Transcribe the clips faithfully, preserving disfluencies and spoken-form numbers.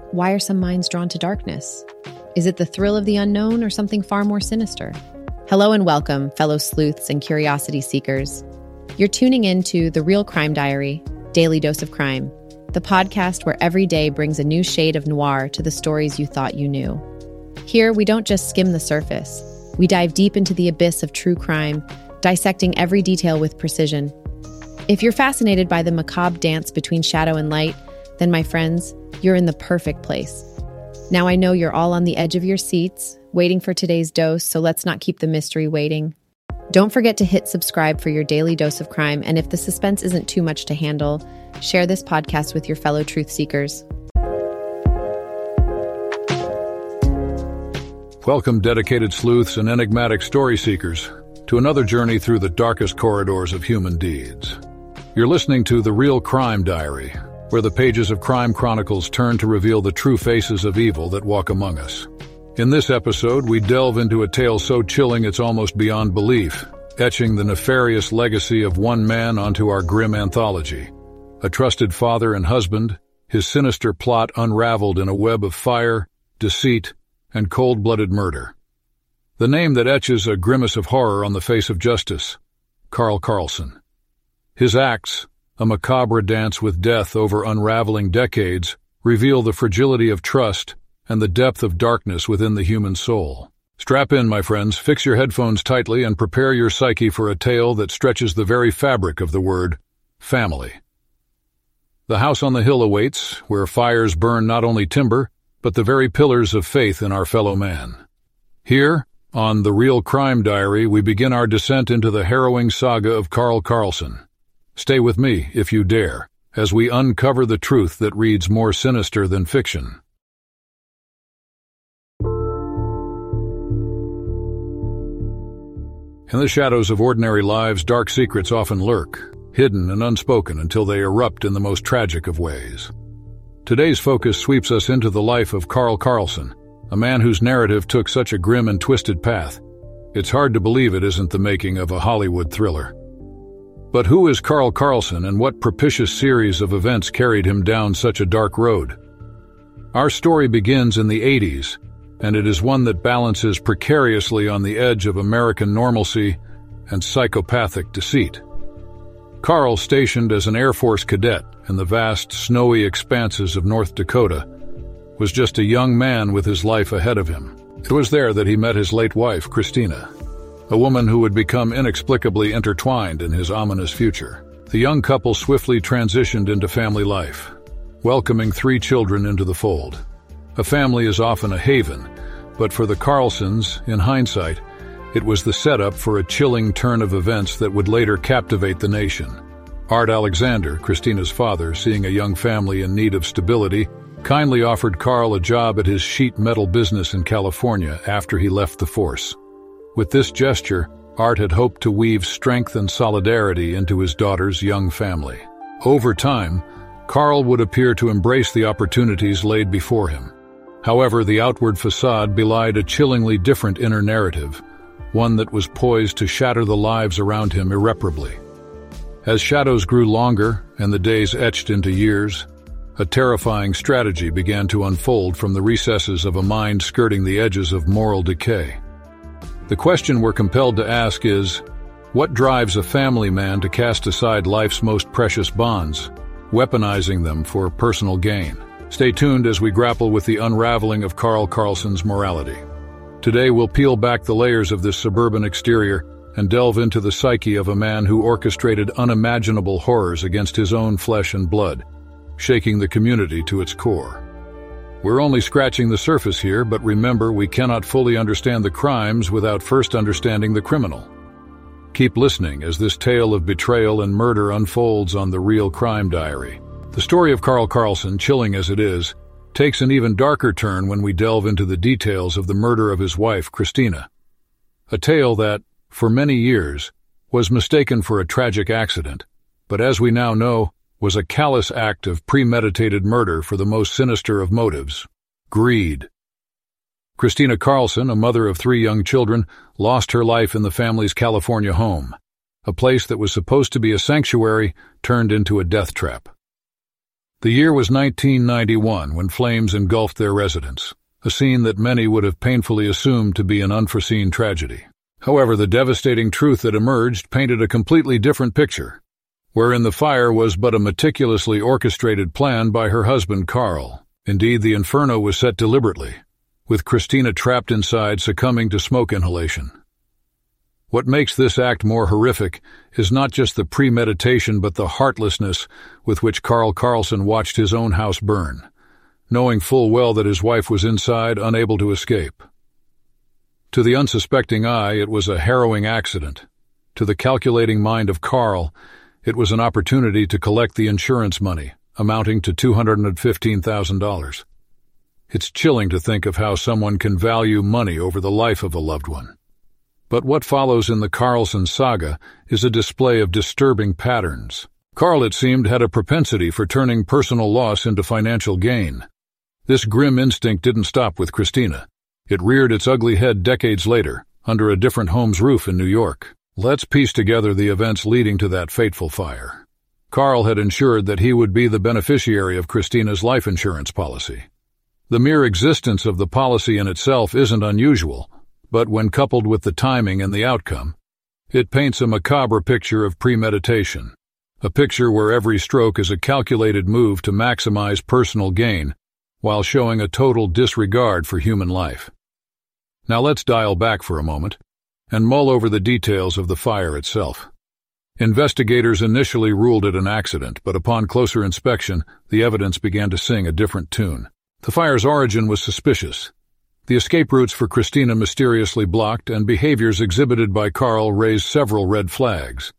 why are some minds drawn to darkness? Is it the thrill of the unknown or something far more sinister? Hello and welcome, fellow sleuths and curiosity seekers. You're tuning in to The Real Crime Diary, Daily Dose of Crime, the podcast where every day brings a new shade of noir to the stories you thought you knew. Here, we don't just skim the surface. We dive deep into the abyss of true crime, dissecting every detail with precision. If you're fascinated by the macabre dance between shadow and light, then my friends, you're in the perfect place. Now I know you're all on the edge of your seats, waiting for today's dose, so let's not keep the mystery waiting. Don't forget to hit subscribe for your daily dose of crime, and if the suspense isn't too much to handle, share this podcast with your fellow truth seekers. Welcome, dedicated sleuths and enigmatic story seekers, to another journey through the darkest corridors of human deeds. You're listening to The Real Crime Diary, where the pages of crime chronicles turn to reveal the true faces of evil that walk among us. In this episode, we delve into a tale so chilling it's almost beyond belief, etching the nefarious legacy of one man onto our grim anthology. A trusted father and husband, his sinister plot unraveled in a web of fire, deceit, and cold-blooded murder. The name that etches a grimace of horror on the face of justice, Carl Carlson. His acts, a macabre dance with death over unraveling decades, reveal the fragility of trust and the depth of darkness within the human soul. Strap in, my friends, fix your headphones tightly, and prepare your psyche for a tale that stretches the very fabric of the word family. The house on the hill awaits, where fires burn not only timber, but the very pillars of faith in our fellow man. Here, on The Real Crime Diary, we begin our descent into the harrowing saga of Carl Carlson. Stay with me, if you dare, as we uncover the truth that reads more sinister than fiction. In the shadows of ordinary lives, dark secrets often lurk, hidden and unspoken until they erupt in the most tragic of ways. Today's focus sweeps us into the life of Carl Carlson, a man whose narrative took such a grim and twisted path. It's hard to believe it isn't the making of a Hollywood thriller. But who is Carl Carlson, and what propitious series of events carried him down such a dark road? Our story begins in the eighties, and it is one that balances precariously on the edge of American normalcy and psychopathic deceit. Carl, stationed as an Air Force cadet in the vast, snowy expanses of North Dakota, was just a young man with his life ahead of him. It was there that he met his late wife, Christina, a woman who would become inexplicably intertwined in his ominous future. The young couple swiftly transitioned into family life, welcoming three children into the fold. A family is often a haven, but for the Carlsons, in hindsight, it was the setup for a chilling turn of events that would later captivate the nation. Art Alexander, Christina's father, seeing a young family in need of stability, kindly offered Carl a job at his sheet metal business in California after he left the force. With this gesture, Art had hoped to weave strength and solidarity into his daughter's young family. Over time, Carl would appear to embrace the opportunities laid before him. However, the outward facade belied a chillingly different inner narrative, one that was poised to shatter the lives around him irreparably. As shadows grew longer and the days etched into years, a terrifying strategy began to unfold from the recesses of a mind skirting the edges of moral decay. The question we're compelled to ask is, what drives a family man to cast aside life's most precious bonds, weaponizing them for personal gain? Stay tuned as we grapple with the unraveling of Carl Carlson's morality. Today we'll peel back the layers of this suburban exterior and delve into the psyche of a man who orchestrated unimaginable horrors against his own flesh and blood, shaking the community to its core. We're only scratching the surface here, but remember, we cannot fully understand the crimes without first understanding the criminal. Keep listening as this tale of betrayal and murder unfolds on The Real Crime Diary. The story of Carl Carlson, chilling as it is, takes an even darker turn when we delve into the details of the murder of his wife, Christina. A tale that, for many years, was mistaken for a tragic accident, but as we now know, was a callous act of premeditated murder for the most sinister of motives: greed. Christina Carlson, a mother of three young children, lost her life in the family's California home. A place that was supposed to be a sanctuary turned into a death trap. The year was nineteen ninety-one when flames engulfed their residence, a scene that many would have painfully assumed to be an unforeseen tragedy. However, the devastating truth that emerged painted a completely different picture, wherein the fire was but a meticulously orchestrated plan by her husband, Carl. Indeed, the inferno was set deliberately, with Christina trapped inside, succumbing to smoke inhalation. What makes this act more horrific is not just the premeditation but the heartlessness with which Carl Carlson watched his own house burn, knowing full well that his wife was inside, unable to escape. To the unsuspecting eye, it was a harrowing accident. To the calculating mind of Carl, it was an opportunity to collect the insurance money, amounting to two hundred fifteen thousand dollars. It's chilling to think of how someone can value money over the life of a loved one. But what follows in the Carlson saga is a display of disturbing patterns. Carl, it seemed, had a propensity for turning personal loss into financial gain. This grim instinct didn't stop with Christina. It reared its ugly head decades later, under a different home's roof in New York. Let's piece together the events leading to that fateful fire. Carl had ensured that he would be the beneficiary of Christina's life insurance policy. The mere existence of the policy in itself isn't unusual, but when coupled with the timing and the outcome, it paints a macabre picture of premeditation, a picture where every stroke is a calculated move to maximize personal gain while showing a total disregard for human life. Now let's dial back for a moment and mull over the details of the fire itself. Investigators initially ruled it an accident, but upon closer inspection, the evidence began to sing a different tune. The fire's origin was suspicious. The escape routes for Christina mysteriously blocked, and behaviors exhibited by Carl raised several red flags.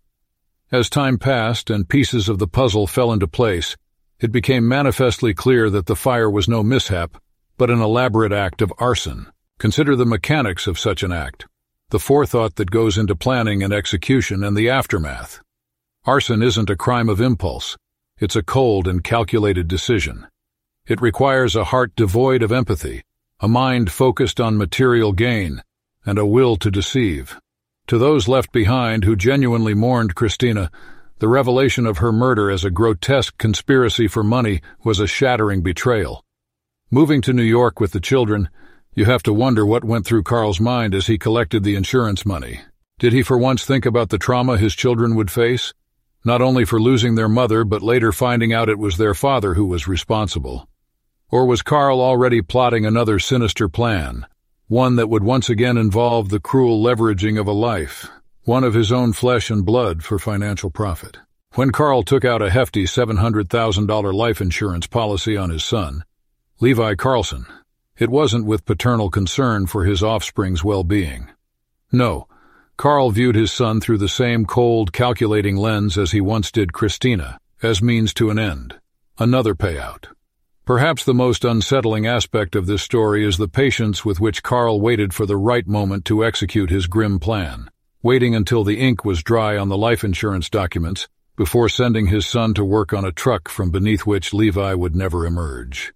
As time passed and pieces of the puzzle fell into place, it became manifestly clear that the fire was no mishap, but an elaborate act of arson. Consider the mechanics of such an act, the forethought that goes into planning and execution, and the aftermath. Arson isn't a crime of impulse. It's a cold and calculated decision. It requires a heart devoid of empathy, a mind focused on material gain, and a will to deceive. To those left behind who genuinely mourned Christina, the revelation of her murder as a grotesque conspiracy for money was a shattering betrayal. Moving to New York with the children, you have to wonder what went through Carl's mind as he collected the insurance money. Did he for once think about the trauma his children would face? Not only for losing their mother, but later finding out it was their father who was responsible. Or was Carl already plotting another sinister plan, one that would once again involve the cruel leveraging of a life, one of his own flesh and blood, for financial profit? When Carl took out a hefty seven hundred thousand dollars life insurance policy on his son, Levi Carlson, it wasn't with paternal concern for his offspring's well-being. No, Carl viewed his son through the same cold, calculating lens as he once did Christina, as means to an end, another payout. Perhaps the most unsettling aspect of this story is the patience with which Carl waited for the right moment to execute his grim plan, waiting until the ink was dry on the life insurance documents before sending his son to work on a truck from beneath which Levi would never emerge.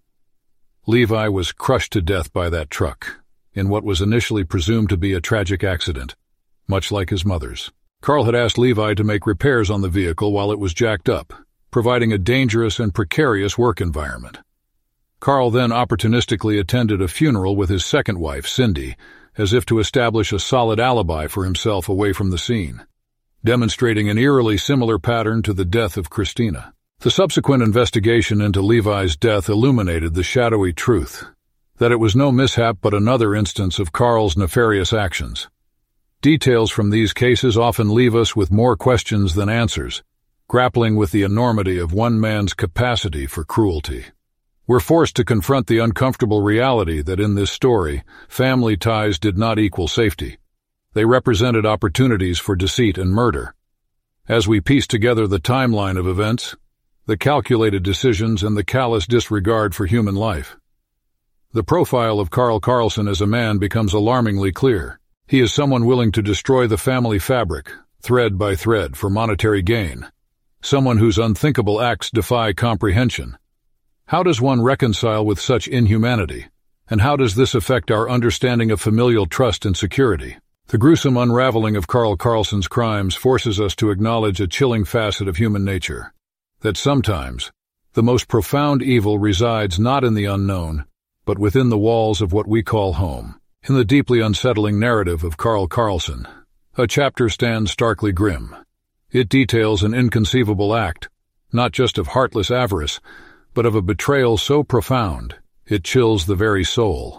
Levi was crushed to death by that truck, in what was initially presumed to be a tragic accident, much like his mother's. Carl had asked Levi to make repairs on the vehicle while it was jacked up, providing a dangerous and precarious work environment. Carl then opportunistically attended a funeral with his second wife, Cindy, as if to establish a solid alibi for himself away from the scene, demonstrating an eerily similar pattern to the death of Christina. The subsequent investigation into Levi's death illuminated the shadowy truth that it was no mishap but another instance of Carl's nefarious actions. Details from these cases often leave us with more questions than answers, grappling with the enormity of one man's capacity for cruelty. We're forced to confront the uncomfortable reality that in this story, family ties did not equal safety. They represented opportunities for deceit and murder. As we piece together the timeline of events, the calculated decisions and the callous disregard for human life, the profile of Carl Carlson as a man becomes alarmingly clear. He is someone willing to destroy the family fabric, thread by thread, for monetary gain. Someone whose unthinkable acts defy comprehension. How does one reconcile with such inhumanity? And how does this affect our understanding of familial trust and security? The gruesome unraveling of Carl Carlson's crimes forces us to acknowledge a chilling facet of human nature, that sometimes The most profound evil resides not in the unknown, but within the walls of what we call home. In the deeply unsettling narrative of Carl Carlson, a chapter stands starkly grim. It details an inconceivable act, not just of heartless avarice, but of a betrayal so profound it chills the very soul.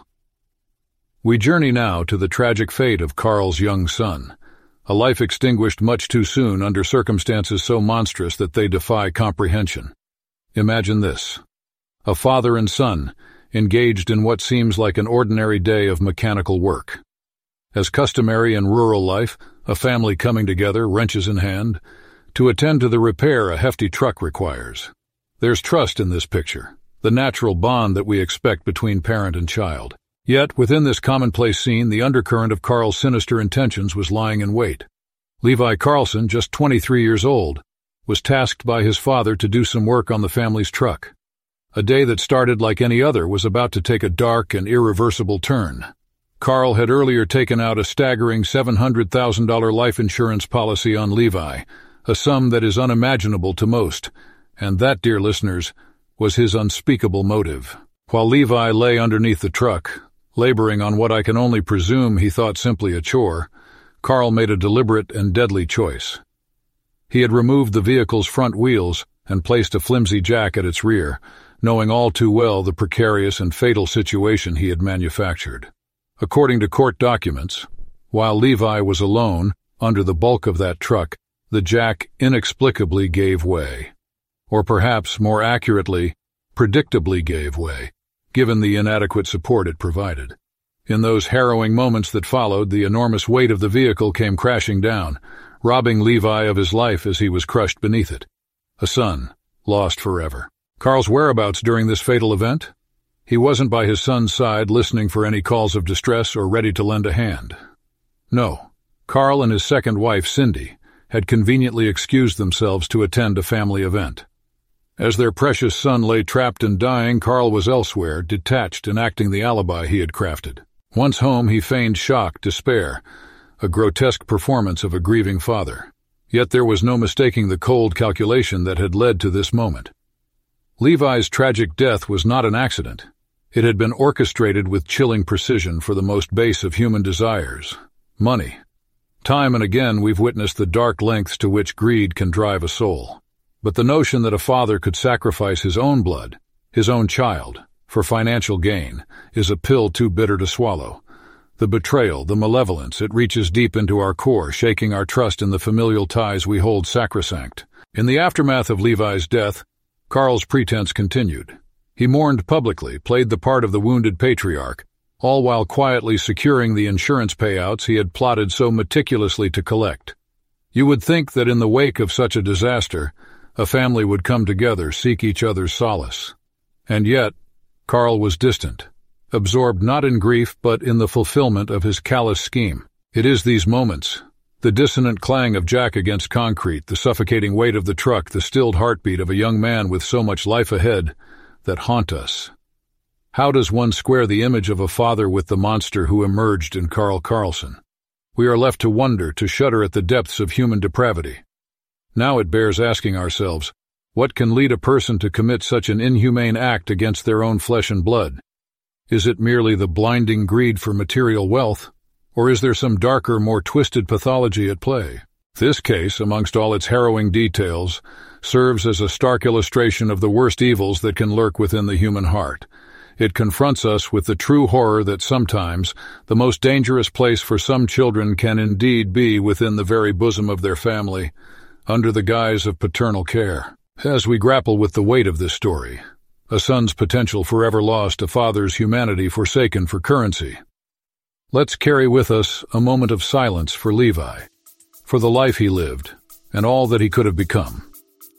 We journey now to the tragic fate of Carl's young son, a life extinguished much too soon under circumstances so monstrous that they defy comprehension. Imagine this: a father and son engaged in what seems like an ordinary day of mechanical work. As customary in rural life, a family coming together, wrenches in hand, to attend to the repair a hefty truck requires. There's trust in this picture, the natural bond that we expect between parent and child. Yet, within this commonplace scene, the undercurrent of Carl's sinister intentions was lying in wait. Levi Carlson, just twenty-three years old, was tasked by his father to do some work on the family's truck. A day that started like any other was about to take a dark and irreversible turn. Carl had earlier taken out a staggering seven hundred thousand dollars life insurance policy on Levi, a sum that is unimaginable to most, and that, dear listeners, was his unspeakable motive. While Levi lay underneath the truck, laboring on what I can only presume he thought simply a chore, Carl made a deliberate and deadly choice. He had removed the vehicle's front wheels and placed a flimsy jack at its rear, knowing all too well the precarious and fatal situation he had manufactured. According to court documents, while Levi was alone, under the bulk of that truck, the jack inexplicably gave way. Or perhaps, more accurately, predictably gave way, given the inadequate support it provided. In those harrowing moments that followed, the enormous weight of the vehicle came crashing down, robbing Levi of his life as he was crushed beneath it. A son, lost forever. Carl's whereabouts during this fatal event? He wasn't by his son's side listening for any calls of distress or ready to lend a hand. No, Carl and his second wife, Cindy, had conveniently excused themselves to attend a family event. As their precious son lay trapped and dying, Carl was elsewhere, detached, enacting the alibi he had crafted. Once home, he feigned shock, despair, a grotesque performance of a grieving father. Yet there was no mistaking the cold calculation that had led to this moment. Levi's tragic death was not an accident. It had been orchestrated with chilling precision for the most base of human desires: money. Time and again we've witnessed the dark lengths to which greed can drive a soul. But the notion that a father could sacrifice his own blood, his own child, for financial gain, is a pill too bitter to swallow. The betrayal, the malevolence, it reaches deep into our core, shaking our trust in the familial ties we hold sacrosanct. In the aftermath of Levi's death, Carl's pretense continued. He mourned publicly, played the part of the wounded patriarch, all while quietly securing the insurance payouts he had plotted so meticulously to collect. You would think that in the wake of such a disaster, a family would come together, seek each other's solace. And yet, Carl was distant, absorbed not in grief but in the fulfillment of his callous scheme. It is these moments, the dissonant clang of jack against concrete, the suffocating weight of the truck, the stilled heartbeat of a young man with so much life ahead, that haunt us. How does one square the image of a father with the monster who emerged in Carl Carlson? We are left to wonder, to shudder at the depths of human depravity. Now it bears asking ourselves, what can lead a person to commit such an inhumane act against their own flesh and blood? Is it merely the blinding greed for material wealth, or is there some darker, more twisted pathology at play? This case, amongst all its harrowing details, serves as a stark illustration of the worst evils that can lurk within the human heart. It confronts us with the true horror that sometimes the most dangerous place for some children can indeed be within the very bosom of their family, under the guise of paternal care. As we grapple with the weight of this story, a son's potential forever lost, a father's humanity forsaken for currency, let's carry with us a moment of silence for Levi, for the life he lived, and all that he could have become.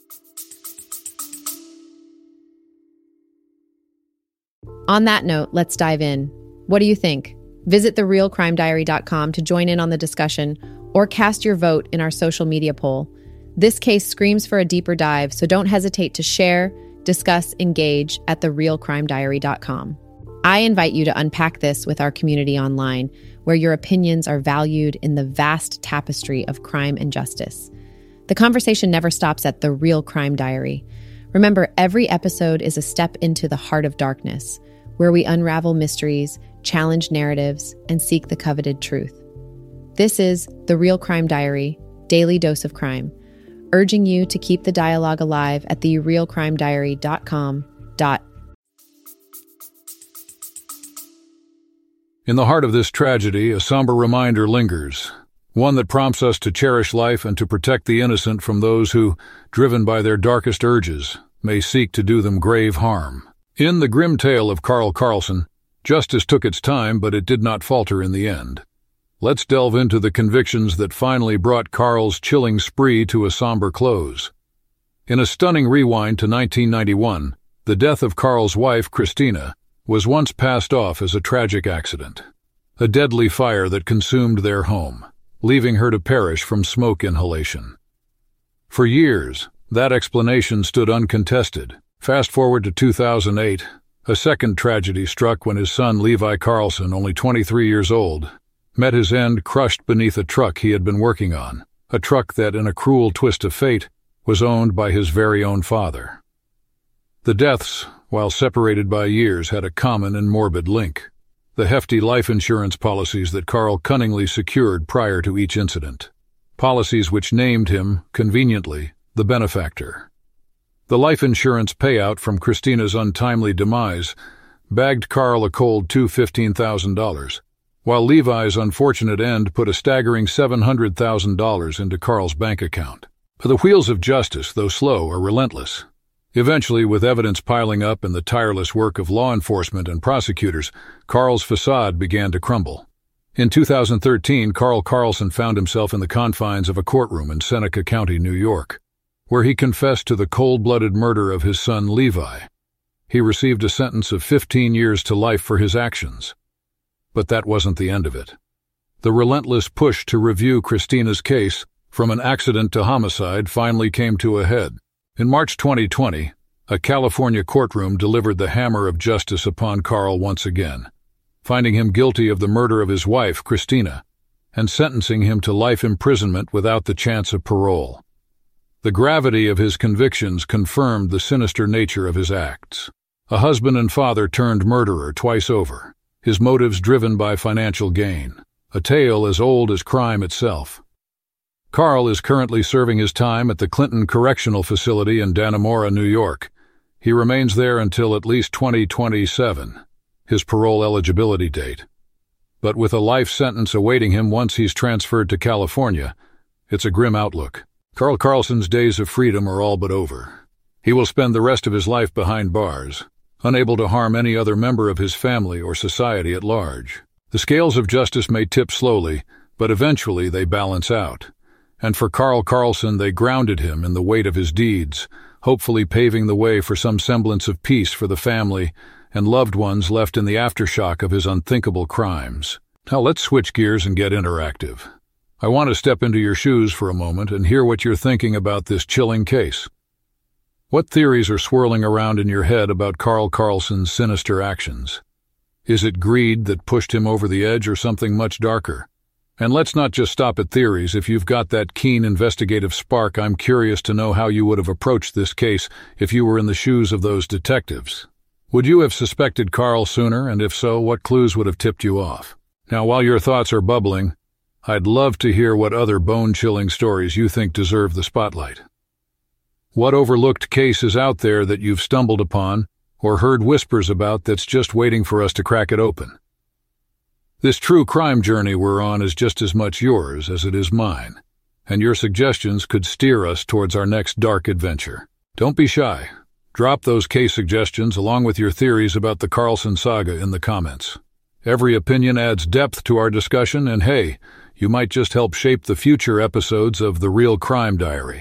On that note, let's dive in. What do you think? Visit the real crime diary dot com to join in on the discussion or cast your vote in our social media poll. This case screams for a deeper dive, so don't hesitate to share, discuss, engage at the real crime diary dot com. I invite you to unpack this with our community online, where your opinions are valued in the vast tapestry of crime and justice. The conversation never stops at The Real Crime Diary. Remember, every episode is a step into the heart of darkness, where we unravel mysteries, challenge narratives, and seek the coveted truth. This is The Real Crime Diary, Daily Dose of Crime, urging you to keep the dialogue alive at the real crime diary dot com. In the heart of this tragedy, a somber reminder lingers, one that prompts us to cherish life and to protect the innocent from those who, driven by their darkest urges, may seek to do them grave harm. In The Grim Tale of Carl Carlson, justice took its time, but it did not falter in the end. Let's delve into the convictions that finally brought Carl's chilling spree to a somber close. In a stunning rewind to nineteen ninety-one, the death of Carl's wife, Christina, was once passed off as a tragic accident, a deadly fire that consumed their home, leaving her to perish from smoke inhalation. For years, that explanation stood uncontested. Fast forward to two thousand eight, a second tragedy struck when his son Levi Carlson, only twenty-three years old, met his end crushed beneath a truck he had been working on, a truck that, in a cruel twist of fate, was owned by his very own father. The deaths, while separated by years, had a common and morbid link: the hefty life insurance policies that Carl cunningly secured prior to each incident, policies which named him, conveniently, the benefactor. The life insurance payout from Christina's untimely demise bagged Carl a cold two hundred fifteen thousand dollars, while Levi's unfortunate end put a staggering seven hundred thousand dollars into Carl's bank account. But the wheels of justice, though slow, are relentless. Eventually, with evidence piling up and the tireless work of law enforcement and prosecutors, Carl's facade began to crumble. In two thousand thirteen, Carl Carlson found himself in the confines of a courtroom in Seneca County, New York, where he confessed to the cold-blooded murder of his son Levi. He received a sentence of fifteen years to life for his actions. But that wasn't the end of it. The relentless push to review Christina's case, from an accident to homicide, finally came to a head. In March twenty twenty, a California courtroom delivered the hammer of justice upon Carl once again, finding him guilty of the murder of his wife, Christina, and sentencing him to life imprisonment without the chance of parole. The gravity of his convictions confirmed the sinister nature of his acts. A husband and father turned murderer twice over, his motives driven by financial gain, a tale as old as crime itself. Carl is currently serving his time at the Clinton Correctional Facility in Dannemora, New York. He remains there until at least twenty twenty-seven, his parole eligibility date. But with a life sentence awaiting him once he's transferred to California, it's a grim outlook. Carl Carlson's days of freedom are all but over. He will spend the rest of his life behind bars, unable to harm any other member of his family or society at large. The scales of justice may tip slowly, but eventually they balance out. And for Carl Carlson, they grounded him in the weight of his deeds, hopefully paving the way for some semblance of peace for the family and loved ones left in the aftershock of his unthinkable crimes. Now let's switch gears and get interactive. I want to step into your shoes for a moment and hear what you're thinking about this chilling case. What theories are swirling around in your head about Carl Carlson's sinister actions? Is it greed that pushed him over the edge or something much darker? And let's not just stop at theories. If you've got that keen investigative spark, I'm curious to know how you would have approached this case if you were in the shoes of those detectives. Would you have suspected Carl sooner, and if so, what clues would have tipped you off? Now, while your thoughts are bubbling, I'd love to hear what other bone-chilling stories you think deserve the spotlight. What overlooked case is out there that you've stumbled upon or heard whispers about that's just waiting for us to crack it open? This true crime journey we're on is just as much yours as it is mine, and your suggestions could steer us towards our next dark adventure. Don't be shy. Drop those case suggestions along with your theories about the Carlson saga in the comments. Every opinion adds depth to our discussion, and hey, you might just help shape the future episodes of The Real Crime Diary.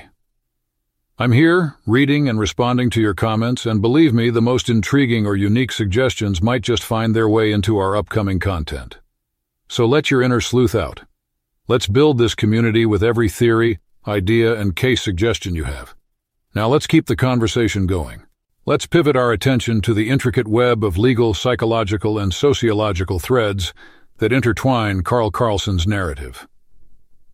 I'm here, reading and responding to your comments, and believe me, the most intriguing or unique suggestions might just find their way into our upcoming content. So let your inner sleuth out. Let's build this community with every theory, idea, and case suggestion you have. Now let's keep the conversation going. Let's pivot our attention to the intricate web of legal, psychological, and sociological threads that intertwine Carl Carlson's narrative.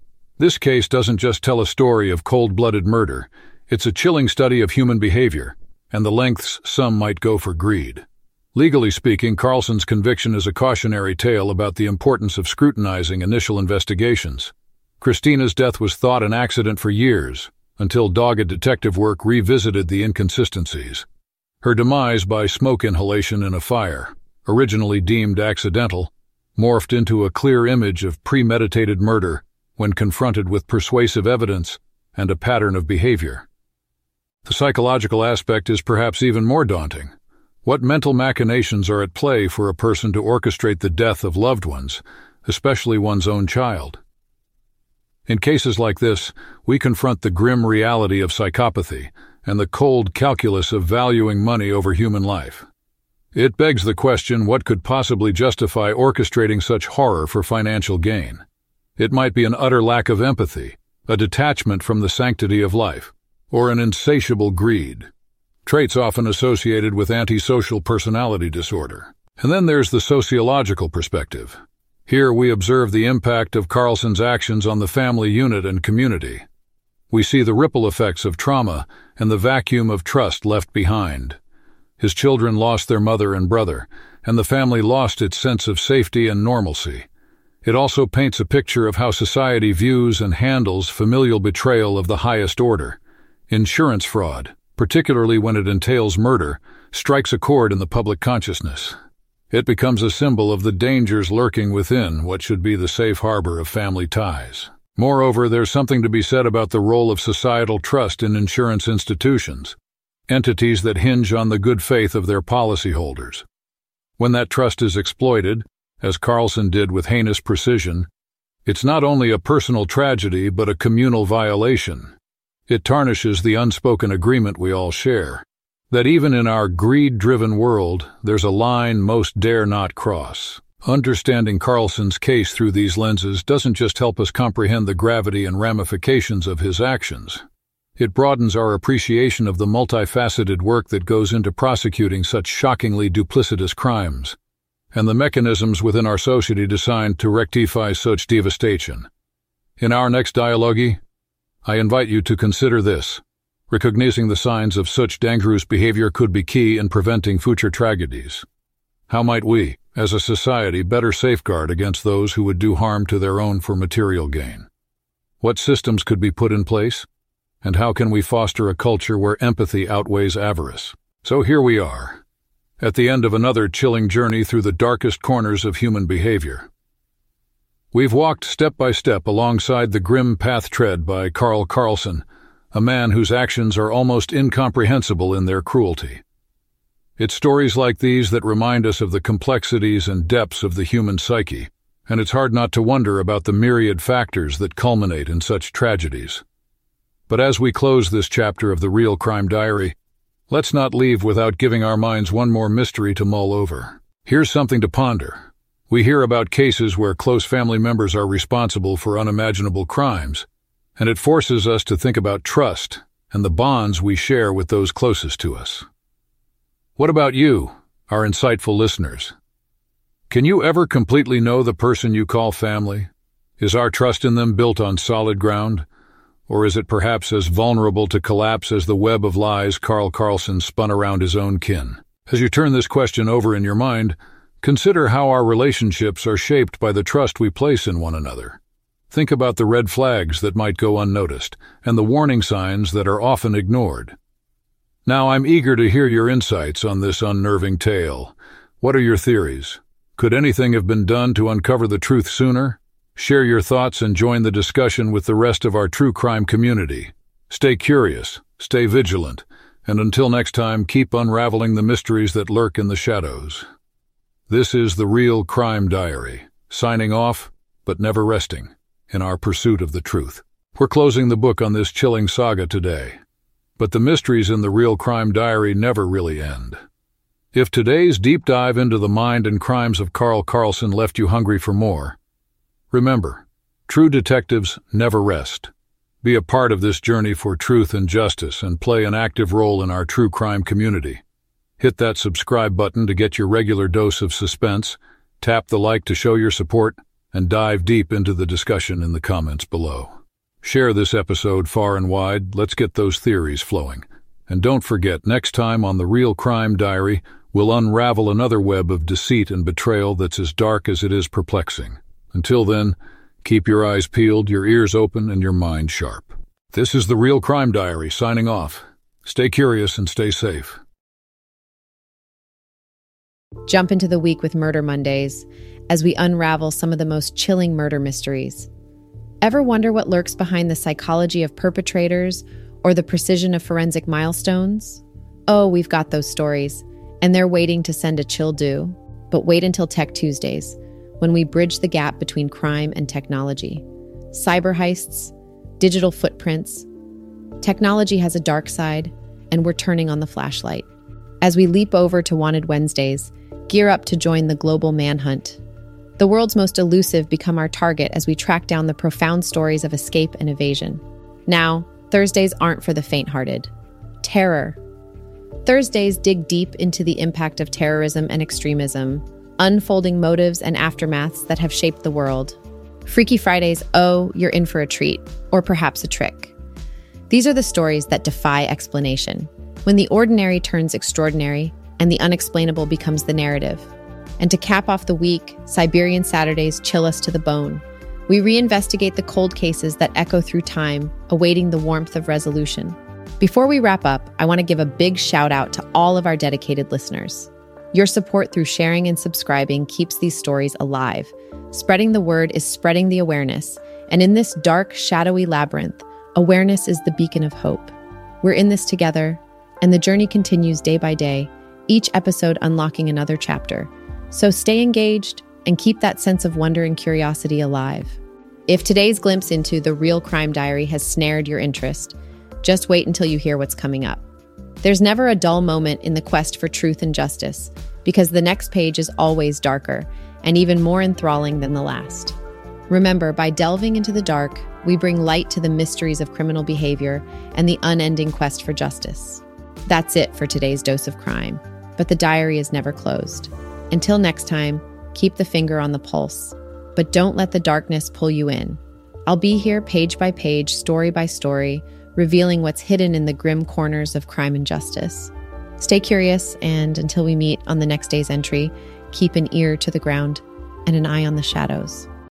This case doesn't just tell a story of cold-blooded murder. It's a chilling study of human behavior, and the lengths some might go for greed. Legally speaking, Carlson's conviction is a cautionary tale about the importance of scrutinizing initial investigations. Christina's death was thought an accident for years, until dogged detective work revisited the inconsistencies. Her demise by smoke inhalation in a fire, originally deemed accidental, morphed into a clear image of premeditated murder when confronted with persuasive evidence and a pattern of behavior. The psychological aspect is perhaps even more daunting. What mental machinations are at play for a person to orchestrate the death of loved ones, especially one's own child? In cases like this, we confront the grim reality of psychopathy and the cold calculus of valuing money over human life. It begs the question, what could possibly justify orchestrating such horror for financial gain? It might be an utter lack of empathy, a detachment from the sanctity of life, or an insatiable greed. Traits often associated with antisocial personality disorder. And then there's the sociological perspective. Here we observe the impact of Carlson's actions on the family unit and community. We see the ripple effects of trauma and the vacuum of trust left behind. His children lost their mother and brother, and the family lost its sense of safety and normalcy. It also paints a picture of how society views and handles familial betrayal of the highest order. Insurance fraud, particularly when it entails murder, strikes a chord in the public consciousness. It becomes a symbol of the dangers lurking within what should be the safe harbor of family ties. Moreover, there's something to be said about the role of societal trust in insurance institutions, entities that hinge on the good faith of their policyholders. When that trust is exploited, as Carlson did with heinous precision, it's not only a personal tragedy but a communal violation. It tarnishes the unspoken agreement we all share, that even in our greed-driven world, there's a line most dare not cross. Understanding Carlson's case through these lenses doesn't just help us comprehend the gravity and ramifications of his actions. It broadens our appreciation of the multifaceted work that goes into prosecuting such shockingly duplicitous crimes, and the mechanisms within our society designed to rectify such devastation. In our next dialogue, I invite you to consider this. Recognizing the signs of such dangerous behavior could be key in preventing future tragedies. How might we, as a society, better safeguard against those who would do harm to their own for material gain? What systems could be put in place? And how can we foster a culture where empathy outweighs avarice? So here we are, at the end of another chilling journey through the darkest corners of human behavior. We've walked step by step alongside the grim path tread by Carl Carlson, a man whose actions are almost incomprehensible in their cruelty. It's stories like these that remind us of the complexities and depths of the human psyche, and it's hard not to wonder about the myriad factors that culminate in such tragedies. But as we close this chapter of the Real Crime Diary, let's not leave without giving our minds one more mystery to mull over. Here's something to ponder. We hear about cases where close family members are responsible for unimaginable crimes, and it forces us to think about trust and the bonds we share with those closest to us. What about you, our insightful listeners? Can you ever completely know the person you call family? Is our trust in them built on solid ground? Or is it perhaps as vulnerable to collapse as the web of lies Carl Carlson spun around his own kin? As you turn this question over in your mind, consider how our relationships are shaped by the trust we place in one another. Think about the red flags that might go unnoticed and the warning signs that are often ignored. Now, I'm eager to hear your insights on this unnerving tale. What are your theories? Could anything have been done to uncover the truth sooner? Share your thoughts and join the discussion with the rest of our true crime community. Stay curious, stay vigilant, and until next time, keep unraveling the mysteries that lurk in the shadows. This is the Real Crime Diary, signing off, but never resting, in our pursuit of the truth. We're closing the book on this chilling saga today, but the mysteries in the Real Crime Diary never really end. If today's deep dive into the mind and crimes of Carl Carlson left you hungry for more, remember, true detectives never rest. Be a part of this journey for truth and justice and play an active role in our true crime community. Hit that subscribe button to get your regular dose of suspense, tap the like to show your support, and dive deep into the discussion in the comments below. Share this episode far and wide. Let's get those theories flowing. And don't forget, next time on The Real Crime Diary, we'll unravel another web of deceit and betrayal that's as dark as it is perplexing. Until then, keep your eyes peeled, your ears open, and your mind sharp. This is The Real Crime Diary, signing off. Stay curious and stay safe. Jump into the week with Murder Mondays as we unravel some of the most chilling murder mysteries. Ever wonder what lurks behind the psychology of perpetrators or the precision of forensic milestones? Oh, we've got those stories, and they're waiting to send a chill due. But wait until Tech Tuesdays, when we bridge the gap between crime and technology. Cyber heists, digital footprints. Technology has a dark side, and we're turning on the flashlight. As we leap over to Wanted Wednesdays, gear up to join the global manhunt. The world's most elusive become our target as we track down the profound stories of escape and evasion. Now, Thursdays aren't for the faint-hearted. Terror. Thursdays dig deep into the impact of terrorism and extremism, unfolding motives and aftermaths that have shaped the world. Freaky Fridays, oh, you're in for a treat, or perhaps a trick. These are the stories that defy explanation, when the ordinary turns extraordinary and the unexplainable becomes the narrative. And to cap off the week, Siberian Saturdays chill us to the bone. We reinvestigate the cold cases that echo through time, awaiting the warmth of resolution. Before we wrap up, I want to give a big shout out to all of our dedicated listeners. Your support through sharing and subscribing keeps these stories alive. Spreading the word is spreading the awareness. And in this dark, shadowy labyrinth, awareness is the beacon of hope. We're in this together, and the journey continues day by day, each episode unlocking another chapter. So stay engaged and keep that sense of wonder and curiosity alive. If today's glimpse into The Real Crime Diary has snared your interest, just wait until you hear what's coming up. There's never a dull moment in the quest for truth and justice, because the next page is always darker and even more enthralling than the last. Remember, by delving into the dark, we bring light to the mysteries of criminal behavior and the unending quest for justice. That's it for today's dose of crime, but the diary is never closed. Until next time, keep the finger on the pulse, but don't let the darkness pull you in. I'll be here page by page, story by story, revealing what's hidden in the grim corners of crime and justice. Stay curious, and until we meet on the next day's entry, keep an ear to the ground and an eye on the shadows.